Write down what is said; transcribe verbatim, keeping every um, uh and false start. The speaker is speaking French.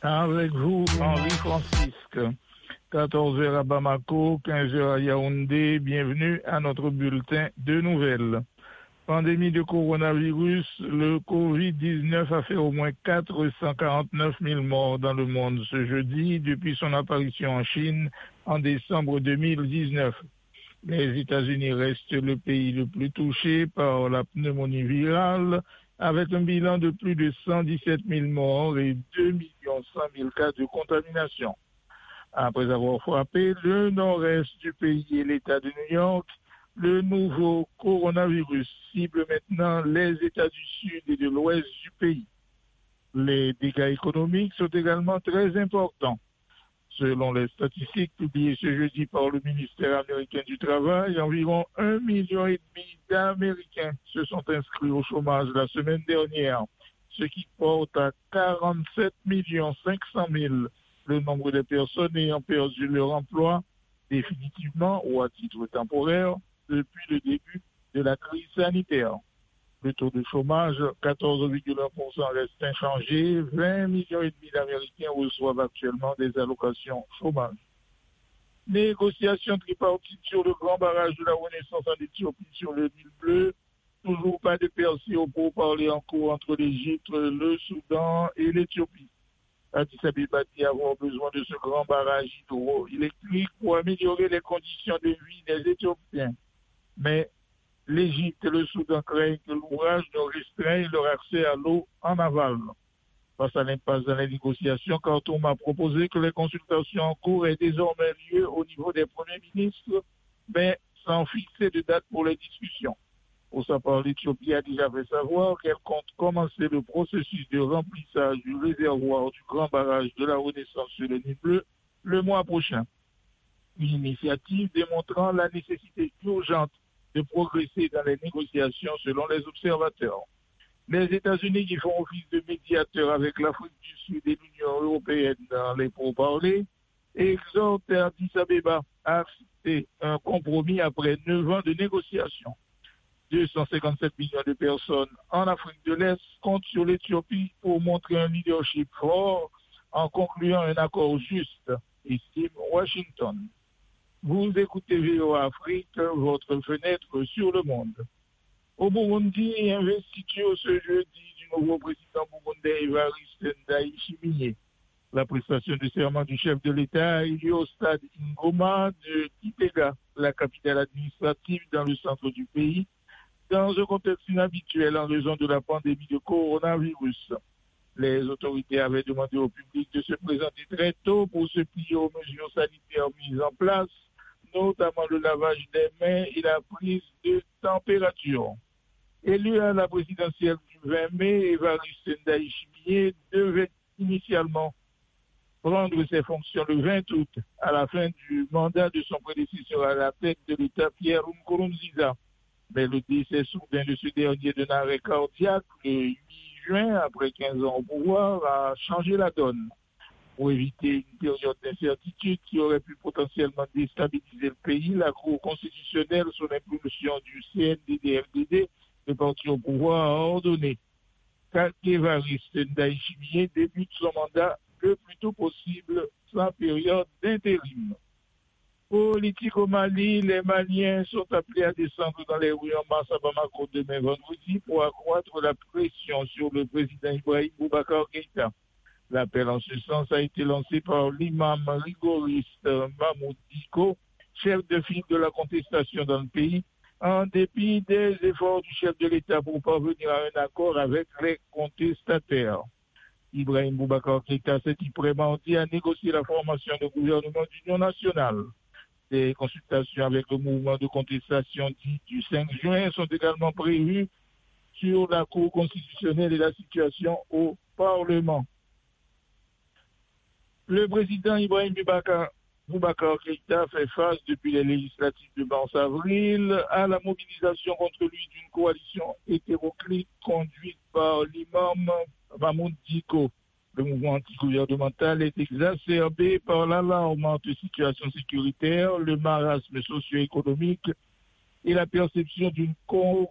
Avec vous, Henri Francisque. quatorze heures à Bamako, quinze heures à Yaoundé. Bienvenue à notre bulletin de nouvelles. Pandémie de coronavirus, le covid dix-neuf a fait au moins quatre cent quarante-neuf mille morts dans le monde ce jeudi depuis son apparition en Chine en décembre deux mille dix-neuf. Les États-Unis restent le pays le plus touché par la pneumonie virale, avec un bilan de plus de cent dix-sept mille morts et deux millions cent mille cas de contamination. Après avoir frappé le nord-est du pays et l'État de New York, le nouveau coronavirus cible maintenant les États du Sud et de l'Ouest du pays. Les dégâts économiques sont également très importants. Selon les statistiques publiées ce jeudi par le ministère américain du Travail, environ un million et demi d'Américains se sont inscrits au chômage la semaine dernière, ce qui porte à quarante-sept millions cinq cent mille le nombre de personnes ayant perdu leur emploi définitivement ou à titre temporaire depuis le début de la crise sanitaire. Le taux de chômage, quatorze virgule un pour cent, reste inchangé. vingt millions et demi d'Américains reçoivent actuellement des allocations chômage. Négociations tripartites sur le grand barrage de la Renaissance en Éthiopie sur le Nil bleu. Toujours pas de percée au pourparlers en cours entre l'Égypte, le Soudan et l'Éthiopie. Addis Abeba dit avoir besoin de ce grand barrage hydroélectrique pour améliorer les conditions de vie des Éthiopiens. Mais l'Égypte et le Soudan craignent que l'ouvrage ne restreigne leur accès à l'eau en aval. Face à l'impasse dans les négociations, Khartoum a proposé que les consultations en cours aient désormais lieu au niveau des premiers ministres, mais sans fixer de date pour les discussions. Pour sa part, l'Éthiopie a déjà fait savoir qu'elle compte commencer le processus de remplissage du réservoir du grand barrage de la Renaissance sur le Nil bleu le mois prochain. Une initiative démontrant la nécessité urgente de progresser dans les négociations selon les observateurs. Les États-Unis, qui font office de médiateurs avec l'Afrique du Sud et l'Union européenne dans les pourparlers, exhortent Addis Abeba à accepter un compromis après neuf ans de négociations. deux cent cinquante-sept millions de personnes en Afrique de l'Est comptent sur l'Éthiopie pour montrer un leadership fort en concluant un accord juste, estime Washington. Vous écoutez V O A Afrique, votre fenêtre sur le monde. Au Burundi, investiture ce jeudi du nouveau président burundais Evariste Ndayishimiye. La prestation de serment du chef de l'État a eu lieu au stade Ngoma de Kitega, la capitale administrative dans le centre du pays, dans un contexte inhabituel en raison de la pandémie de coronavirus. Les autorités avaient demandé au public de se présenter très tôt pour se plier aux mesures sanitaires mises en place, notamment le lavage des mains et la prise de température. Élu à la présidentielle du vingt mai, Evariste Ndayishimiye devait initialement prendre ses fonctions le vingt août, à la fin du mandat de son prédécesseur à la tête de l'État, Pierre Nkurunziza. Mais le décès soudain de ce dernier d'un arrêt cardiaque le huit juin, après quinze ans au pouvoir, a changé la donne. Pour éviter une période d'incertitude qui aurait pu potentiellement déstabiliser le pays, la Cour constitutionnelle, sous l'impulsion du C N D D F D D, le parti au pouvoir, a ordonné qu'Evariste Ndayishimiye débute son mandat le plus tôt possible sans période d'intérim. Politique au Mali, les Maliens sont appelés à descendre dans les rues en masse à Bamako demain vendredi pour accroître la pression sur le président Ibrahim Boubacar Keïta. L'appel en ce sens a été lancé par l'imam rigoriste Mahmoud Diko, chef de file de la contestation dans le pays, en dépit des efforts du chef de l'État pour parvenir à un accord avec les contestataires. Ibrahim Boubacar Keïta s'est dit à négocier la formation de gouvernement d'union nationale. Des consultations avec le mouvement de contestation dit du cinq juin sont également prévues sur la Cour constitutionnelle et la situation au Parlement. Le président Ibrahim Boubacar, Boubacar Keïta fait face depuis les législatives de mars-avril à la mobilisation contre lui d'une coalition hétéroclite conduite par l'imam Mahmoud Diko. Le mouvement antigouvernemental est exacerbé par l'alarmante situation sécuritaire, le marasme socio-économique et la perception d'une co-